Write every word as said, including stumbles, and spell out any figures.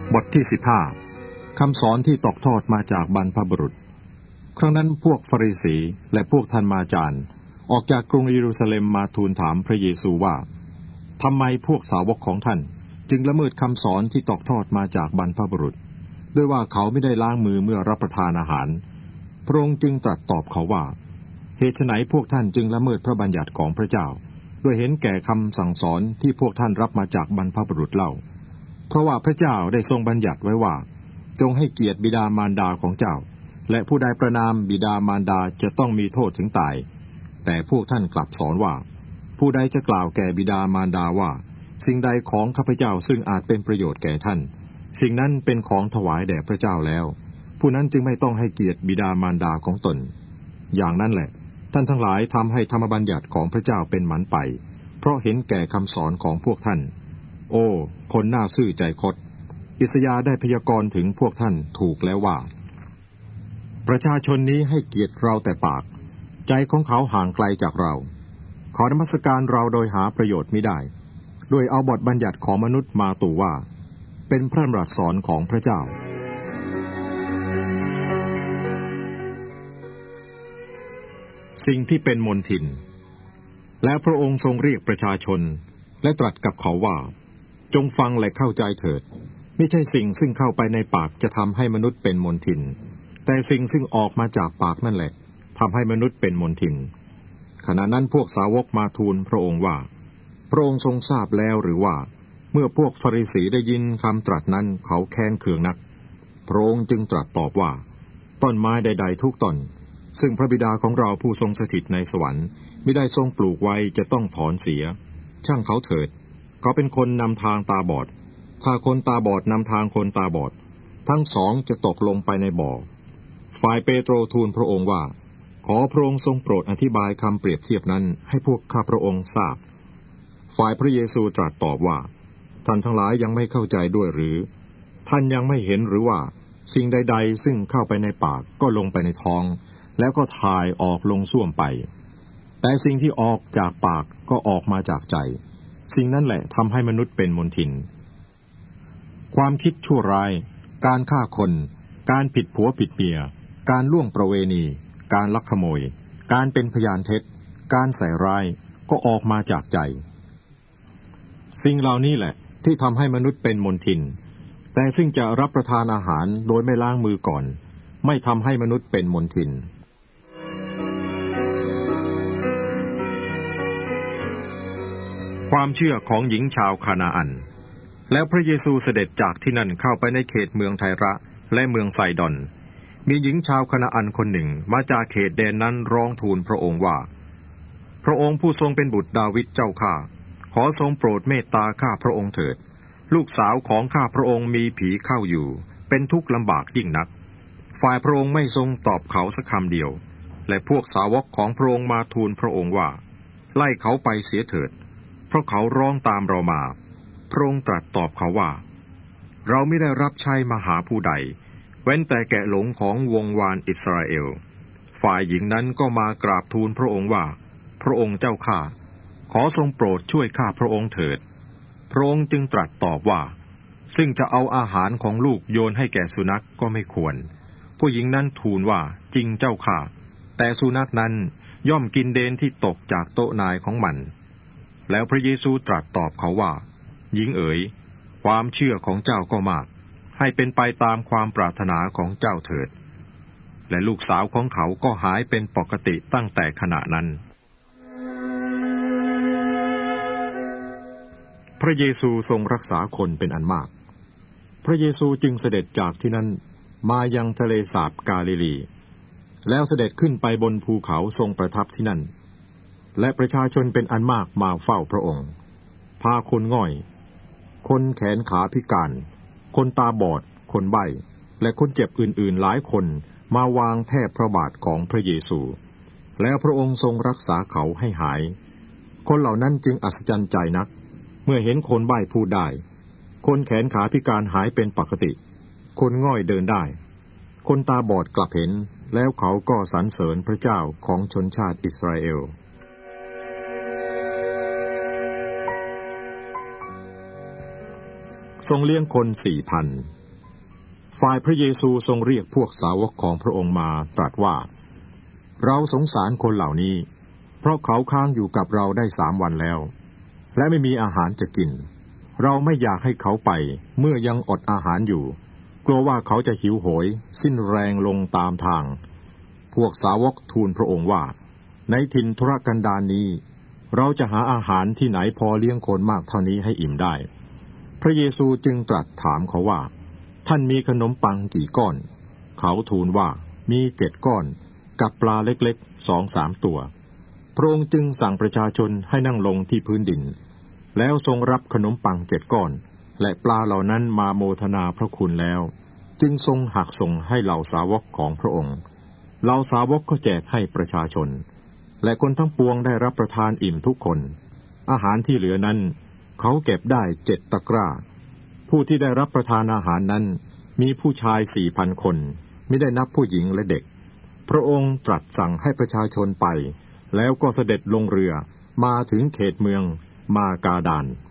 บทที่สิบห้าคำสอนที่ตกทอดมาจากบรรพบุรุษครั้งนั้นพวกฟาริสีและพวกท่านมาจารย์ออกจากกรุงเยรูซาเล็มมาทูลถามพระเยซูว่าทำไมพวกสาวกของท่านจึงละเมิดคำสอนที่ตกทอดมาจากบรรพบุรุษด้วยว่าเขาไม่ได้ล้างมือเมื่อรับประทานอาหารพระองค์จึงตรัสตอบเขาว่าเหตุไฉนพวกท่านจึงละเมิดพระบัญญัติของพระเจ้าด้วยเห็นแก่คำสั่งสอนที่พวกท่านรับมาจากบรรพบุรุษเล่าเพราะว่าพระเจ้าได้ทรงบัญญัติไว้ว่าจงให้เกียรติบิดามารดาของเจ้าและผู้ใดประนามบิดามารดาจะต้องมีโทษถึงตายแต่พวกท่านกลับสอนว่าผู้ใดจะกล่าวแก่บิดามารดาว่าสิ่งใดของข้าพเจ้าซึ่งอาจเป็นประโยชน์แก่ท่านสิ่งนั้นเป็นของถวายแด่พระเจ้าแล้วผู้นั้นจึงไม่ต้องให้เกียรติบิดามารดาของตนอย่างนั้นแหละท่านทั้งหลายทำให้ธรรมบัญญัติของพระเจ้าเป็นหมันไปเพราะเห็นแก่คำสอนของพวกท่านโอ้คนน่าซื่อใจคดอิสยาห์ได้พยากรณ์ถึงพวกท่านถูกแล้วว่าประชาชนนี้ให้เกียรติเราแต่ปากใจของเขาห่างไกลจากเราขอนมัสการเราโดยหาประโยชน์ไม่ได้โดยเอาบทบัญญัติของมนุษย์มาตู่ว่าเป็นพระดำรัสสอนของพระเจ้าสิ่งที่เป็นมนทินและพระองค์ทรงเรียกประชาชนและตรัสกับเขาว่าจงฟังและเข้าใจเถิดไม่ใช่สิ่งซึ่งเข้าไปในปากจะทำให้มนุษย์เป็นมนทินแต่สิ่งซึ่งออกมาจากปากนั่นแหละทำให้มนุษย์เป็นมนทินขณะนั้นพวกสาวกมาทูลพระองค์ว่าพระองค์ทรงทราบแล้วหรือว่าเมื่อพวกฟาริสีได้ยินคำตรัสนั้นเขาแค้นเคืองนักพระองค์จึงตรัสตอบว่าต้นไม้ใดๆทุกต้นซึ่งพระบิดาของเราผู้ทรงสถิตในสวรรค์มิได้ทรงปลูกไว้จะต้องถอนเสียช่างเขาเถิดเขาเป็นคนนำทางตาบอดถ้าคนตาบอดนำทางคนตาบอดทั้งสองจะตกลงไปในบ่อฝ่ายเปโตรทูลพระองค์ว่าขอพระองค์ทรงโปรดอธิบายคำเปรียบเทียบนั้นให้พวกข้าพระองค์ทราบฝ่ายพระเยซูตรัสตอบว่าท่านทั้งหลายยังไม่เข้าใจด้วยหรือท่านยังไม่เห็นหรือว่าสิ่งใดๆซึ่งเข้าไปในปากก็ลงไปในท้องแล้วก็ถ่ายออกลงส้วมไปแต่สิ่งที่ออกจากปากก็ออกมาจากใจสิ่งนั้นแหละทำให้มนุษย์เป็นมลทินความคิดชั่วร้ายการฆ่าคนการผิดผัวผิดเมียการล่วงประเวณีการลักขโมยการเป็นพยานเท็จการใส่ร้ายก็ออกมาจากใจสิ่งเหล่านี้แหละที่ทำให้มนุษย์เป็นมลทินแต่ซึ่งจะรับประทานอาหารโดยไม่ล้างมือก่อนไม่ทำให้มนุษย์เป็นมลทินความเชื่อของหญิงชาวคานาอันแล้วพระเยซูเสด็จจากที่นั่นเข้าไปในเขตเมืองไทระและเมืองไซดอนมีหญิงชาวคานาอันคนหนึ่งมาจากเขตแดนนั้นร้องทูลพระองค์ว่าพระองค์ผู้ทรงเป็นบุตรดาวิดเจ้าข้าขอทรงโปรดเมตตาข้าพระองค์เถิดลูกสาวของข้าพระองค์มีผีเข้าอยู่เป็นทุกข์ลำบากยิ่งนักฝ่ายพระองค์ไม่ทรงตอบเขาสักคำเดียวและพวกสาวกของพระองค์มาทูลพระองค์ว่าไล่เขาไปเสียเถิดเพราะเขาร้องตามเรามาพระองค์ตรัสตอบเขาว่าเราไม่ได้รับใช้มาหาผู้ใดเว้นแต่แกะหลงของวงวานอิสราเอลฝ่ายหญิงนั้นก็มากราบทูลพระองค์ว่าพระองค์เจ้าข้าขอทรงโปรดช่วยข้าพระองค์เถิดพระองค์จึงตรัสตอบว่าซึ่งจะเอาอาหารของลูกโยนให้แก่สุนัข ก็ไม่ควรผู้หญิงนั้นทูลว่าจริงเจ้าข้าแต่สุนัขนั้นย่อมกินเดนที่ตกจากโต๊ะนายของมันแล้วพระเยซูตรัสตอบเขาว่าหญิงเอ๋ยความเชื่อของเจ้าก็มากให้เป็นไปตามความปรารถนาของเจ้าเถิดและลูกสาวของเขาก็หายเป็นปกติตั้งแต่ขณะนั้นพระเยซูทรงรักษาคนเป็นอันมากพระเยซูจึงเสด็จจากที่นั้นมายังทะเลสาบกาลิลีแล้วเสด็จขึ้นไปบนภูเขาทรงประทับที่นั่นและประชาชนเป็นอันมากมาเฝ้าพระองค์พาคนง่อยคนแขนขาพิการคนตาบอดคนใบ้และคนเจ็บอื่นๆหลายคนมาวางแทบพระบาทของพระเยซูแล้วพระองค์ทรงรักษาเขาให้หายคนเหล่านั้นจึงอัศจรรย์ใจนักเมื่อเห็นคนใบ้พูดได้คนแขนขาพิการหายเป็นปกติคนง่อยเดินได้คนตาบอดกลับเห็นแล้วเขาก็สรรเสริญพระเจ้าของชนชาติอิสราเอลทรงเลี้ยงคนสี่พันฝ่ายพระเยซูทรงเรียกพวกสาวกของพระองค์มาตรัสว่าเราสงสารคนเหล่านี้เพราะเขาค้างอยู่กับเราได้สามวันแล้วและไม่มีอาหารจะกินเราไม่อยากให้เขาไปเมื่อยังอดอาหารอยู่กลัวว่าเขาจะหิวโหยสิ้นแรงลงตามทางพวกสาวกทูลพระองค์ว่าในถิ่นทุรกันดารนี้เราจะหาอาหารที่ไหนพอเลี้ยงคนมากเท่านี้ให้อิ่มได้พระเยซูจึงตรัสถามเขาว่าท่านมีขนมปังกี่ก้อนเขาทูลว่ามีเจ็ดก้อนกับปลาเล็กๆสองสามตัวพระองค์จึงสั่งประชาชนให้นั่งลงที่พื้นดินแล้วทรงรับขนมปังเจ็ดก้อนและปลาเหล่านั้นมาโมทนาพระคุณแล้วจึงทรงหักส่งให้เหล่าสาวกของพระองค์เหล่าสาวกก็แจกให้ประชาชนและคนทั้งปวงได้รับประทานอิ่มทุกคนอาหารที่เหลือนั้นเขาเก็บได้เจ็ดตะกร้าผู้ที่ได้รับประทานอาหารนั้นมีผู้ชายสี่พันคนไม่ได้นับผู้หญิงและเด็กพระองค์ตรัสสั่งให้ประชาชนไปแล้วก็เสด็จลงเรือมาถึงเขตเมืองมากาดาน